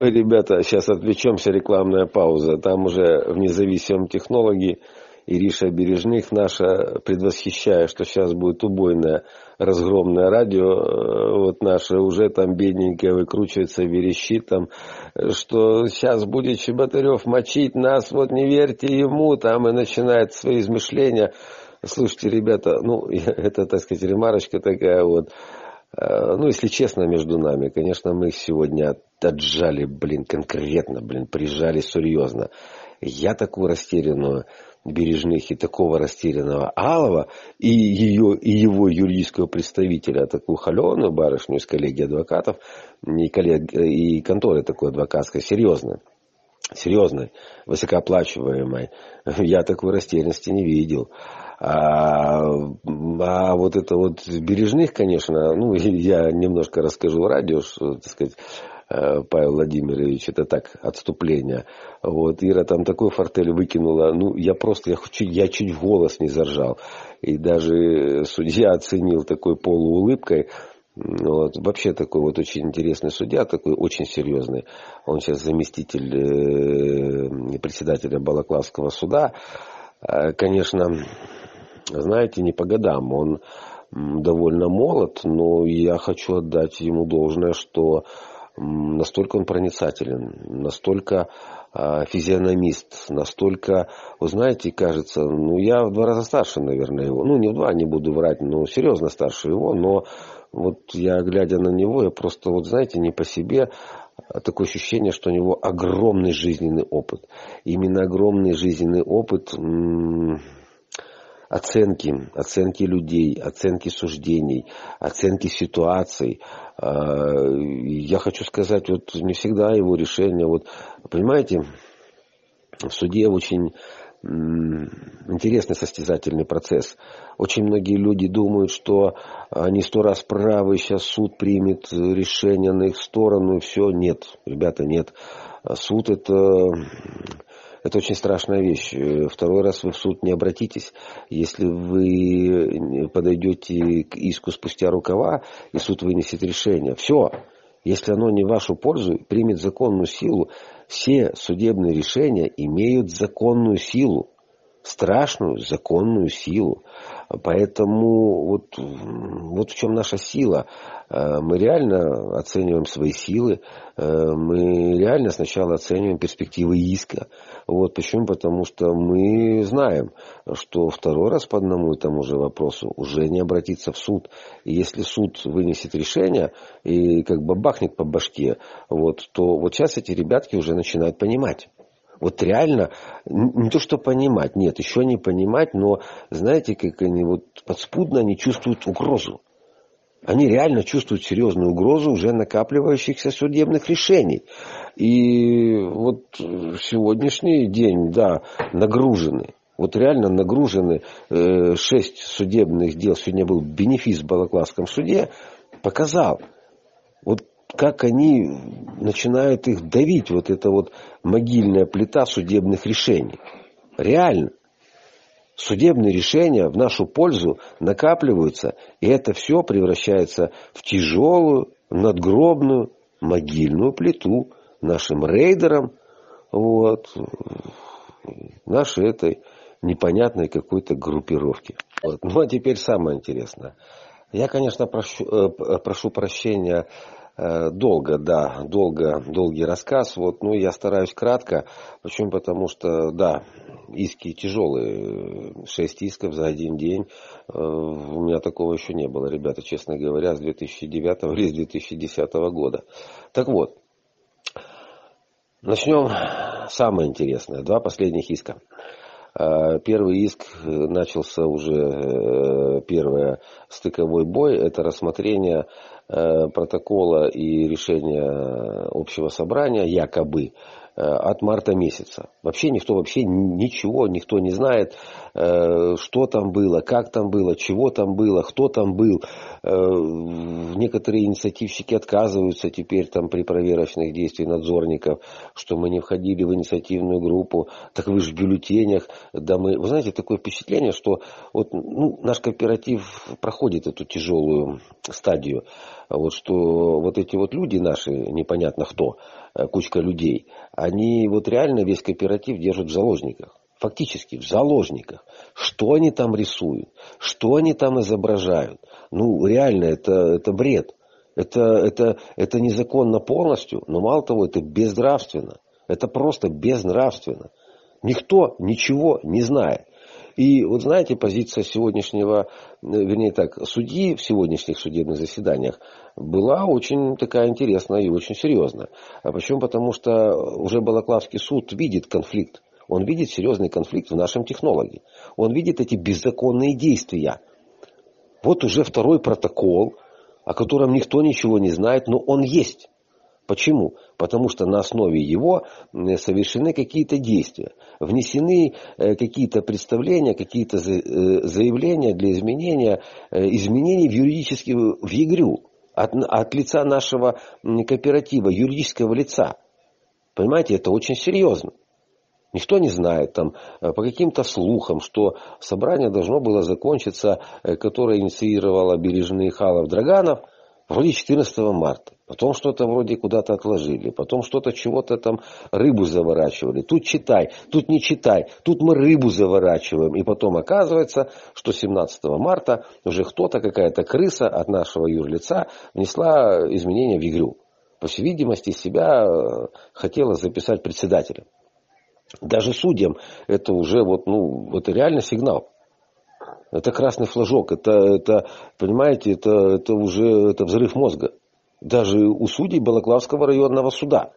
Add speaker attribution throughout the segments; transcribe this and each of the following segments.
Speaker 1: Ребята, сейчас отвлечемся, рекламная пауза. Там уже в независимом технологии Ириша Бережных наша, предвосхищая, что сейчас будет убойное разгромное радио, вот наше уже там бедненькое выкручивается, верещит там, что сейчас будет Чеботарев мочить нас, вот не верьте ему, там и начинает свои измышления. Слушайте, ребята, ну, это, так сказать, ремарочка такая вот. Ну, если честно, между нами, конечно, мы их сегодня отжали, конкретно, прижали серьезно. Я такую растерянную Бережных и такого растерянного Алова и его юридического представителя, такую холеную барышню из коллегии адвокатов и конторы такой адвокатской, серьезной, высокооплачиваемой, я такой растерянности не видел. А вот это вот Бережных, конечно, ну, я немножко расскажу в радио, что, так сказать, Павел Владимирович, это так, отступление. Вот, Ира там такой фортель выкинула, ну, я чуть в голос не заржал. И даже судья оценил такой полуулыбкой. Вот, вообще такой вот очень интересный судья, такой очень серьезный. Он сейчас заместитель председателя Балаклавского суда. Конечно, знаете, не по годам. Он довольно молод, но я хочу отдать ему должное, что настолько он проницателен, настолько физиономист, настолько, вы знаете, кажется, ну я в 2 раза старше, наверное, его. Ну не в 2, не буду врать, но серьезно старше его. Но вот я, глядя на него, я просто, вот знаете, не по себе, такое ощущение, что у него огромный жизненный опыт. Именно огромный жизненный опыт оценки людей, оценки суждений, оценки ситуаций. Я хочу сказать, вот не всегда его решение, вот понимаете, в суде очень интересный состязательный процесс. Очень многие люди думают, что они 100 раз правы, сейчас суд примет решение на их сторону, и все. Нет, ребята, нет. Суд это очень страшная вещь. 2 раз вы в суд не обратитесь. Если вы подойдете к иску спустя рукава, и суд вынесет решение. Все. Если оно не в вашу пользу, примет законную силу. Все судебные решения имеют законную силу. Страшную законную силу. Поэтому вот в чем наша сила. Мы реально оцениваем свои силы. Мы реально сначала оцениваем перспективы иска. Вот почему? Потому что мы знаем, что 2 раз по одному и тому же вопросу уже не обратиться в суд. И если суд вынесет решение и как бы бахнет по башке, вот, то вот сейчас эти ребятки уже начинают понимать. Вот реально, не то что понимать, нет, еще не понимать, но знаете, как они вот подспудно они чувствуют угрозу. Они реально чувствуют серьезную угрозу уже накапливающихся судебных решений. И вот сегодняшний день, да, нагружены. Вот реально нагружены 6 судебных дел. Сегодня был бенефис в Балаклавском суде. Показал, вот как они начинают их давить. Вот эта вот могильная плита судебных решений. Реально. Судебные решения в нашу пользу накапливаются, и это все превращается в тяжелую, надгробную, могильную плиту нашим рейдерам, вот, нашей этой непонятной какой-то группировки. Вот. Ну а теперь самое интересное. Я, конечно, прошу прощения, долгий рассказ, вот, но я стараюсь кратко. Почему? Потому что, да, иски тяжелые, 6 исков за один день. У меня такого еще не было, ребята, честно говоря, с 2009 или с 2010 года. Так вот, начнем самое интересное. 2 последних иска. Первый иск начался уже, первый стыковой бой, это рассмотрение протокола и решения общего собрания, якобы, от марта месяца. Вообще никто ничего, никто не знает, что там было, как там было, чего там было, кто там был. Некоторые инициативщики отказываются теперь там при проверочных действиях надзорников, что мы не входили в инициативную группу. Так вы же в бюллетенях. Да мы, вы знаете, такое впечатление, что вот, наш кооператив проходит эту тяжелую стадию. Вот что вот эти вот люди наши, непонятно кто, кучка людей, они вот реально весь кооператив держат в заложниках. Фактически в заложниках. Что они там рисуют? Что они там изображают? Ну, реально, это бред. Это незаконно полностью, но мало того, это безнравственно. Это просто безнравственно. Никто ничего не знает. И вот знаете, позиция сегодняшнего, вернее так, судьи в сегодняшних судебных заседаниях была очень такая интересная и очень серьезная. А почему? Потому что уже Балаклавский суд видит конфликт. Он видит серьезный конфликт в нашем технологии. Он видит эти беззаконные действия. Вот уже второй протокол, о котором никто ничего не знает, но он есть. Почему? Потому что на основе его совершены какие-то действия, внесены какие-то представления, какие-то заявления для изменений в юридическую в ЕГРЮ от лица нашего кооператива, юридического лица. Понимаете, это очень серьезно. Никто не знает там по каким-то слухам, что собрание должно было закончиться, которое инициировало Бережные, Халов, Драганов, вроде 14 марта. Потом что-то вроде куда-то отложили. Потом что-то чего-то там рыбу заворачивали. Тут читай, тут не читай. Тут мы рыбу заворачиваем. И потом оказывается, что 17 марта уже кто-то, какая-то крыса от нашего юрлица внесла изменения в ЕГРЮ. По всей видимости, себя хотела записать председателем. Даже судьям это уже это реально сигнал. Это красный флажок. Это понимаете, это уже взрыв мозга. Даже у судей Балаклавского районного суда.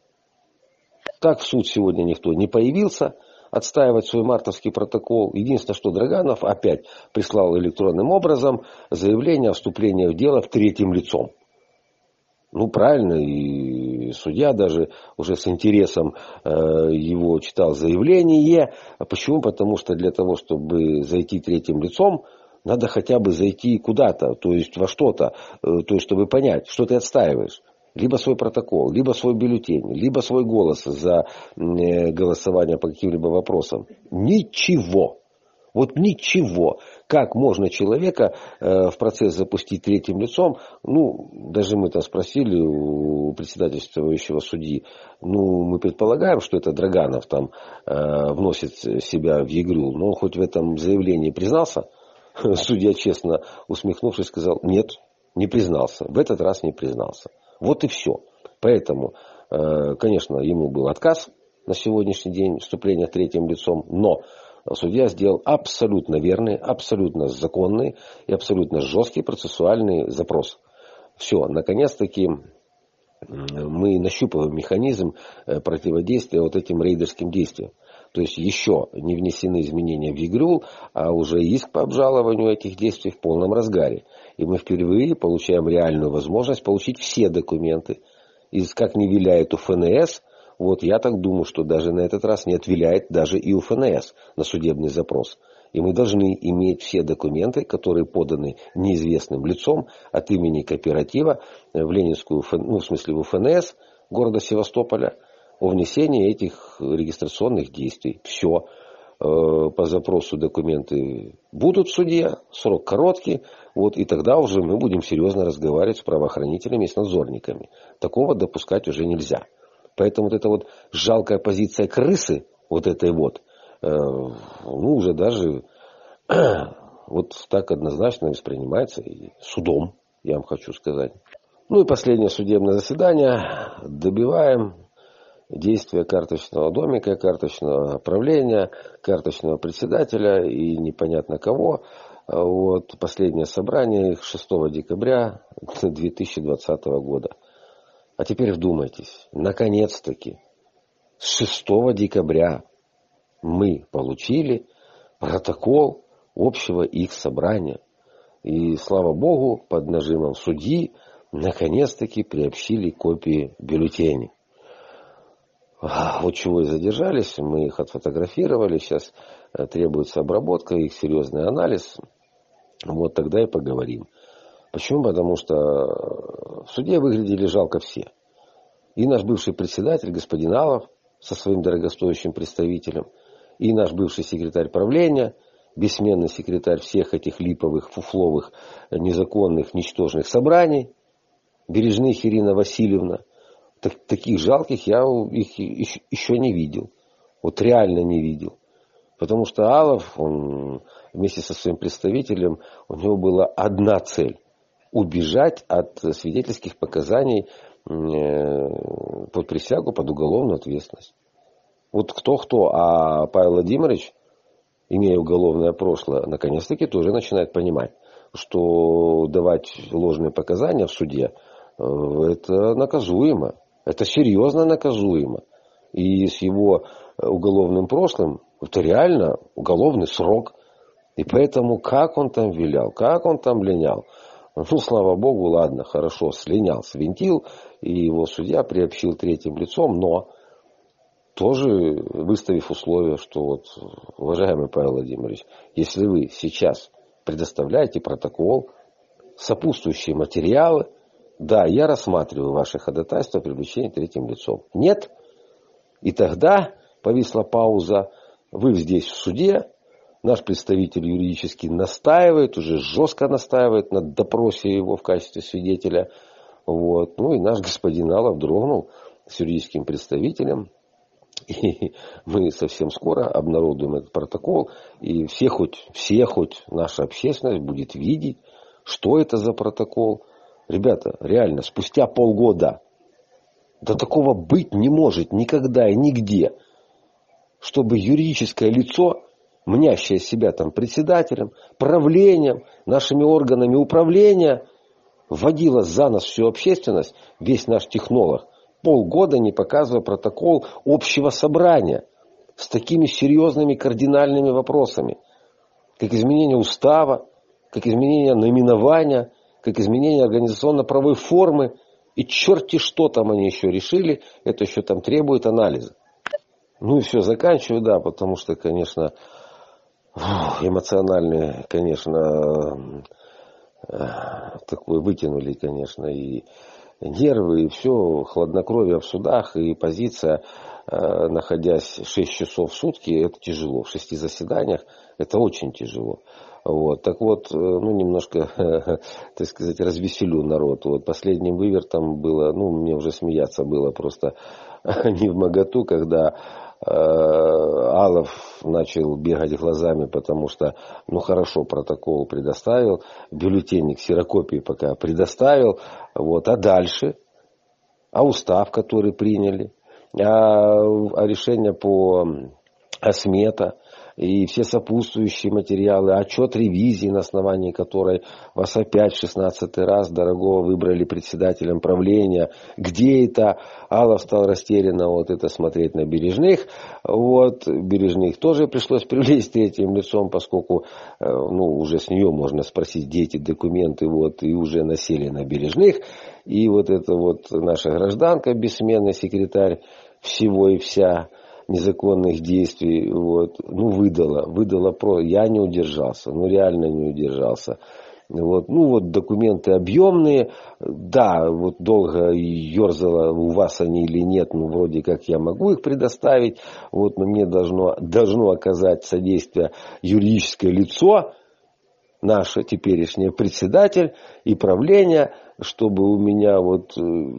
Speaker 1: Так в суд сегодня никто не появился отстаивать свой мартовский протокол. Единственное, что Драганов опять прислал электронным образом заявление о вступлении в дело в третьим лицом. Ну, правильно, и судья даже уже с интересом его читал заявление. Почему? Потому что для того, чтобы зайти третьим лицом, надо хотя бы зайти куда-то, то есть во что-то, то есть чтобы понять, что ты отстаиваешь. Либо свой протокол, либо свой бюллетень, либо свой голос за голосование по каким-либо вопросам. Ничего. Вот ничего. Как можно человека в процесс запустить третьим лицом? Ну, даже мы там спросили у председательствующего судьи. Ну, мы предполагаем, что это Драганов там вносит себя в ЕГРЮ. Но он хоть в этом заявлении признался? Судья, честно усмехнувшись, сказал: нет, не признался. В этот раз не признался. Вот и все. Поэтому, конечно, ему был отказ на сегодняшний день вступления третьим лицом. Но судья сделал абсолютно верный, абсолютно законный и абсолютно жесткий процессуальный запрос. Все, наконец-таки мы нащупываем механизм противодействия вот этим рейдерским действиям. То есть еще не внесены изменения в ЕГРЮ, а уже иск по обжалованию этих действий в полном разгаре. И мы впервые получаем реальную возможность получить все документы. И как не виляет у ФНС, вот я так думаю, что даже на этот раз не отвиляет даже и у ФНС на судебный запрос. И мы должны иметь все документы, которые поданы неизвестным лицом от имени кооператива в Ленинскую, в смысле в ФНС города Севастополя, о внесении этих регистрационных действий. Все. По запросу документы будут в суде, срок короткий, вот, и тогда уже мы будем серьезно разговаривать с правоохранителями и с надзорниками. Такого допускать уже нельзя. Поэтому вот эта вот жалкая позиция крысы, вот этой вот, уже даже вот так однозначно воспринимается и судом, я вам хочу сказать. Ну и последнее судебное заседание. Добиваем действия карточного домика, карточного правления, карточного председателя и непонятно кого. Вот последнее собрание их 6 декабря 2020 года. А теперь вдумайтесь, наконец-таки с 6 декабря мы получили протокол общего их собрания. И, слава Богу, под нажимом судьи наконец-таки приобщили копии бюллетеней. Вот чего и задержались, мы их отфотографировали, сейчас требуется обработка, их серьезный анализ. Вот тогда и поговорим. Почему? Потому что в суде выглядели жалко все. И наш бывший председатель, господин Алов, со своим дорогостоящим представителем, и наш бывший секретарь правления, бессменный секретарь всех этих липовых, фуфловых, незаконных, ничтожных собраний, Бережных Ирина Васильевна. таких жалких я их еще не видел. Вот реально не видел. Потому что Алов, он вместе со своим представителем, у него была одна цель. Убежать от свидетельских показаний под присягу, под уголовную ответственность. Вот кто-кто, а Павел Владимирович, имея уголовное прошлое, наконец-таки тоже начинает понимать, что давать ложные показания в суде, это наказуемо. Это серьезно наказуемо. И с его уголовным прошлым, это реально уголовный срок. И поэтому как он там вилял, как он там линял. Ну, слава богу, ладно, хорошо, слинял, свинтил, и его судья приобщил третьим лицом, но тоже выставив условие, что вот, уважаемый Павел Владимирович, если вы сейчас предоставляете протокол, сопутствующие материалы, да, я рассматриваю ваше ходатайство о привлечении третьим лицом. Нет? И тогда повисла пауза, вы здесь в суде, наш представитель юридически настаивает, уже жестко настаивает на допросе его в качестве свидетеля. Вот. Ну и наш господин Алов дрогнул с юридическим представителем. И мы совсем скоро обнародуем этот протокол. И все хоть наша общественность будет видеть, что это за протокол. Ребята, реально, спустя полгода, да такого быть не может никогда и нигде, чтобы юридическое лицо, мнящее себя там председателем, правлением, нашими органами управления, вводило за нас всю общественность, весь наш технолог, полгода не показывая протокол общего собрания с такими серьезными кардинальными вопросами, как изменение устава, как изменение наименования, как изменение организационно-правовой формы. И черти что там они еще решили, это еще там требует анализа. Ну и все, заканчиваю, да, потому что, конечно, эмоциональные, конечно, такое вытянули, конечно, и нервы, и все, хладнокровие в судах, и позиция, находясь 6 часов в сутки, это тяжело. В 6 заседаниях это очень тяжело. Вот. Так вот, ну, немножко, так сказать, развеселю народ. Вот последним вывертом было, ну, мне уже смеяться было просто не вмоготу, когда Алов начал бегать глазами, потому что, ну, хорошо, протокол предоставил, бюллетень, ксерокопии пока предоставил, вот, а дальше? А устав, который приняли? А решение по смета? И все сопутствующие материалы, отчет ревизии, на основании которой вас опять в 16-й раз, дорогого, выбрали председателем правления. Где это? Алов стал растерянно вот это смотреть на Бережных. Вот, Бережных тоже пришлось привлечь третьим лицом, поскольку, ну, уже с нее можно спросить, где эти документы, вот, и уже насели на Бережных. И вот эта вот наша гражданка, бессменный секретарь всего и вся, незаконных действий, вот, ну, выдала я не удержался, ну, реально не удержался. Вот, ну, вот документы объемные, да, вот долго ерзала, у вас они или нет, ну, вроде как я могу их предоставить, вот, но мне должно оказать содействие юридическое лицо, наше теперешнее председатель и правление, чтобы у меня вот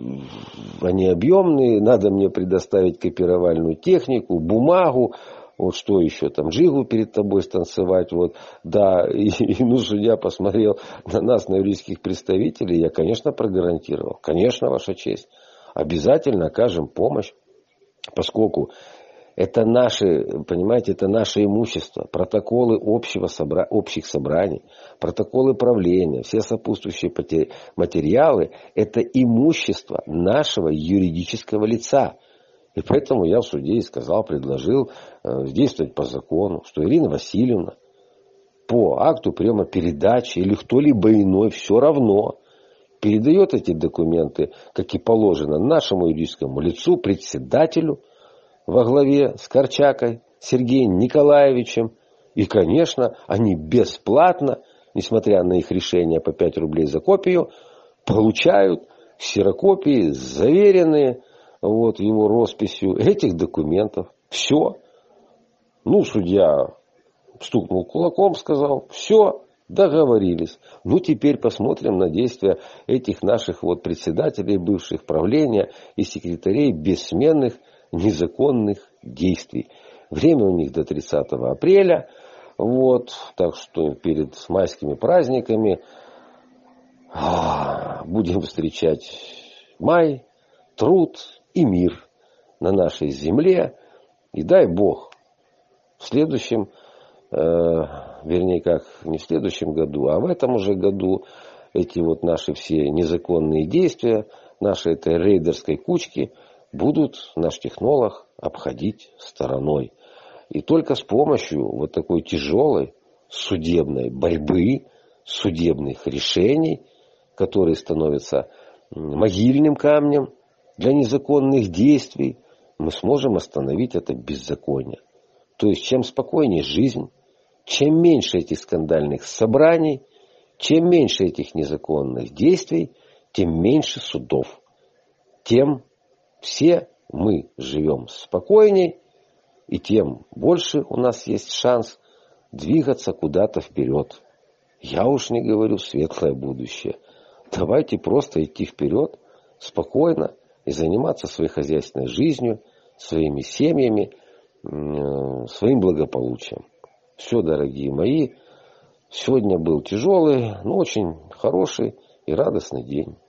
Speaker 1: они объемные, надо мне предоставить копировальную технику, бумагу, вот что еще там, джигу перед тобой станцевать, вот, да, и ну, судья посмотрел на нас, на юридических представителей, я, конечно, прогарантировал, конечно, ваша честь, обязательно окажем помощь, поскольку это наше, понимаете, это наше имущество, протоколы общих собраний, протоколы правления, все сопутствующие материалы – это имущество нашего юридического лица. И поэтому я в суде и сказал, предложил действовать по закону, что Ирина Васильевна по акту приема передачи или кто-либо иной все равно передает эти документы, как и положено, нашему юридическому лицу, председателю, во главе с Корчакой Сергеем Николаевичем. И, конечно, они бесплатно, несмотря на их решение по 5 рублей за копию, получают ксерокопии, заверенные вот, его росписью этих документов. Все. Ну, судья стукнул кулаком, сказал, все, Договорились. Ну, теперь посмотрим на действия этих наших вот председателей бывших правления и секретарей бессменных незаконных действий. Время у них до 30 апреля. Вот, так что перед майскими праздниками будем встречать май, труд и мир на нашей земле. И дай Бог в следующем, вернее как, не в следующем году, а в этом уже году эти вот наши все незаконные действия, нашей этой рейдерской кучки будут наш технолог обходить стороной. И только с помощью вот такой тяжелой судебной борьбы, судебных решений, которые становятся могильным камнем для незаконных действий, мы сможем остановить это беззаконие. То есть, чем спокойнее жизнь, чем меньше этих скандальных собраний, чем меньше этих незаконных действий, тем меньше судов. Тем все мы живем спокойней, и тем больше у нас есть шанс двигаться куда-то вперед. Я уж не говорю светлое будущее. Давайте просто идти вперед, спокойно, и заниматься своей хозяйственной жизнью, своими семьями, своим благополучием. Все, дорогие мои, сегодня был тяжелый, но очень хороший и радостный день.